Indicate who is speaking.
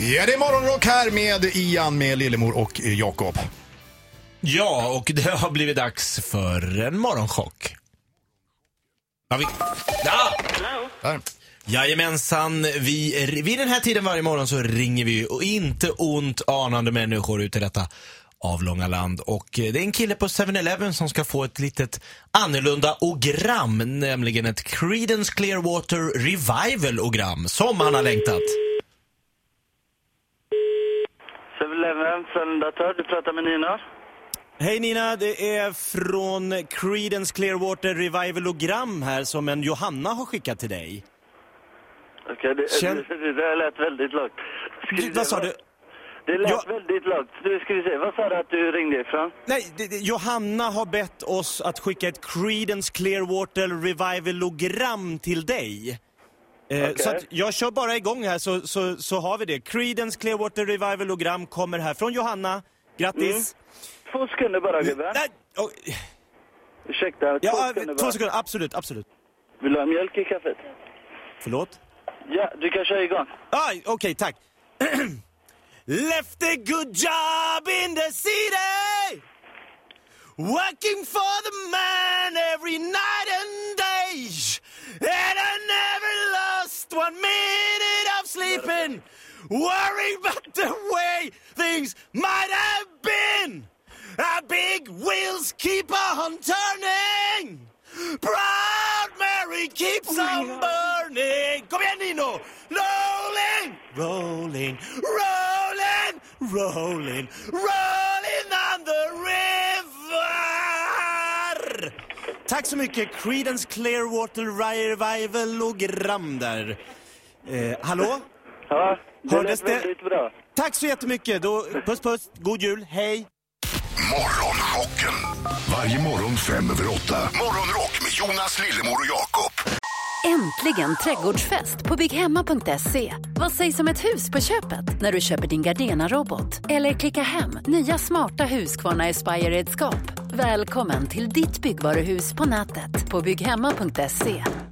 Speaker 1: Ja, det är morgonrock här med Ian, med Lillemor och Jakob.
Speaker 2: Ja, och det har blivit dags för en morgonchock.
Speaker 1: Där.
Speaker 2: Jajamensan, vid den här tiden varje morgon så ringer vi och inte ont anande människor ut i detta avlånga land. Och det är en kille på 7-Eleven som ska få ett litet annorlunda ogram, nämligen ett Creedence Clearwater Revival-ogram som han har längtat.
Speaker 3: 7-Eleven, söndagsör, du pratar med Nina.
Speaker 2: Hej Nina, det är från Creedence Clearwater Revival-ogram här som en Johanna har skickat till dig.
Speaker 3: Okej, det lät väldigt lågt.
Speaker 2: Vad sa du?
Speaker 3: Det lät väldigt lågt. Du ska vi se, vad sa du att du ringde ifrån?
Speaker 2: Nej, Johanna har bett oss att skicka ett Creedence Clearwater Revival-ogram till dig. Så att jag kör bara igång här så har vi det. Creedence Clearwater Revival-ogram kommer här från Johanna. Grattis.
Speaker 3: 2 sekunder bara, gubben. Ursäkta, 2 sekunder bara.
Speaker 2: 2 sekunder, absolut.
Speaker 3: Vill du ha mjölk i kaffet?
Speaker 2: Förlåt?
Speaker 3: Ja, du kan köra igång.
Speaker 2: Okej, tack. Left a good job in the city, working for the man every night and day, and I never lost 1 minute of sleeping, worrying about the way things might have been. Our big wheels keep on turning, proud Mary keeps on burning. Kom igen Nino! Rolling, rolling, rolling, rolling, rolling on the river. Tack så mycket, Creedence Clearwater Revival-ogram där. Hallå?
Speaker 3: Ja, det
Speaker 2: Hördes
Speaker 3: lät väldigt bra.
Speaker 2: Tack så jättemycket. Då, puss, god jul, hej.
Speaker 4: Morgonrocken. Varje morgon 5:08. Morgonrock med Jonas, Lillemor och Jakob.
Speaker 5: Äntligen trädgårdsfest på bygghemma.se. Vad sägs om ett hus på köpet när du köper din Gardena-robot? Eller klicka hem nya smarta Husqvarna Aspire-redskap. Välkommen till ditt byggvaruhus på nätet på bygghemma.se.